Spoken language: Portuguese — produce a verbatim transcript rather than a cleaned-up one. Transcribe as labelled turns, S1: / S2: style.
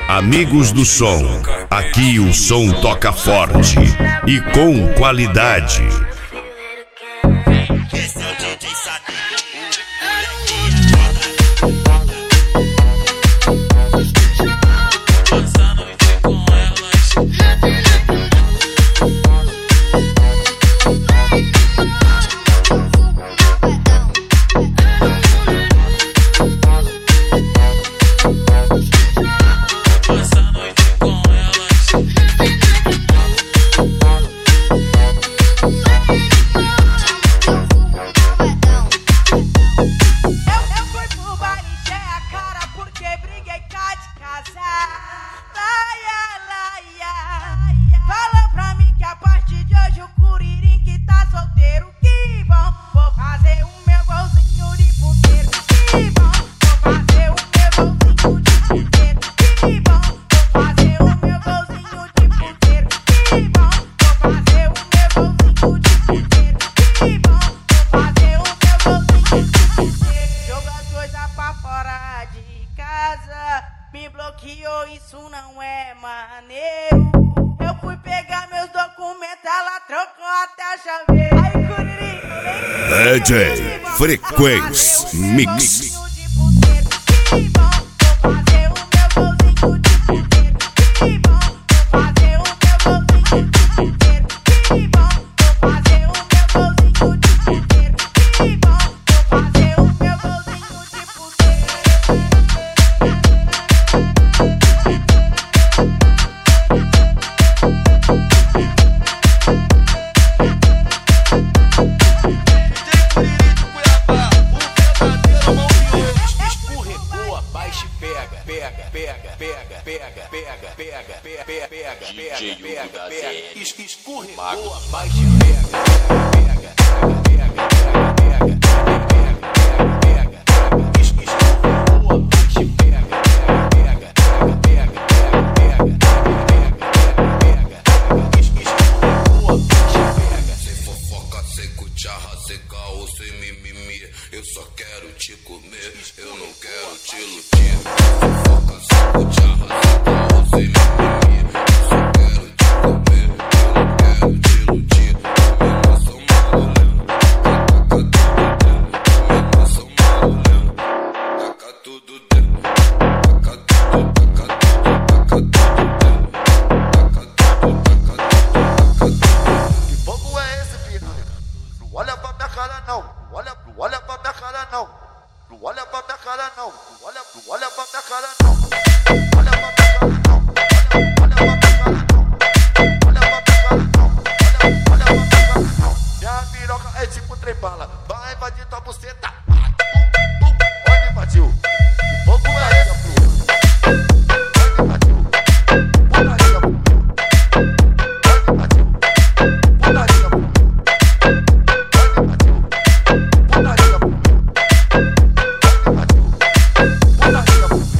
S1: Amigos do som, aqui o som toca forte e com qualidade.
S2: Fala pra mim que a partir de hoje o Curirim que tá solteiro, que bom. Vou fazer o meu golzinho de puteiro, que bom. Vou fazer o meu golzinho de puteiro, que bom. Vou fazer o meu golzinho de puteiro, que bom. Vou fazer o meu golzinho de puteiro, que bom. Vou fazer o meu golzinho de puteiro. Joga as coisas pra fora de casa, me bloqueou, isso não é maneiro. Eu fui pegar meus documentos, ela trocou até a chave. Aí, Curirim,
S1: D J Frequência Mix.
S3: Pega, pega, pega, pega, pega, pega, pega, pega, pega, pega, pega, pega, escorregou, abaixa e pega, pega, pega, pega, pega, pega, pega, pega, escorregou, abaixa e pega, pega, pega, pega, pega, pega, pega, escorregou, abaixa e pega.
S4: Sem fofoca, sem cucharra, sem caô, sem mimimi, eu só quero te comer, eu não quero te iludir. Fofoca, sem cucharra, sem caô, sem mimimi, eu só quero te comer, eu não quero te iludir. Minha nação malolendo, taca tudo dentro, taca tudo, taca tudo dentro, taca tudo, taca tudo dentro, taca tudo, taca tudo, taca tudo.
S5: Que fogo é esse, piranha? Não olha pra minha cara não, não olha, não olha pra minha cara não, não olha pra minha cara não, não olha, não olha pra minha cara não, não olha pra minha cara não, olha pra minha cara não, olha pra minha cara não, olha pra minha cara não. Minha piroca é tipo trem bala, vai invadir tua buceta.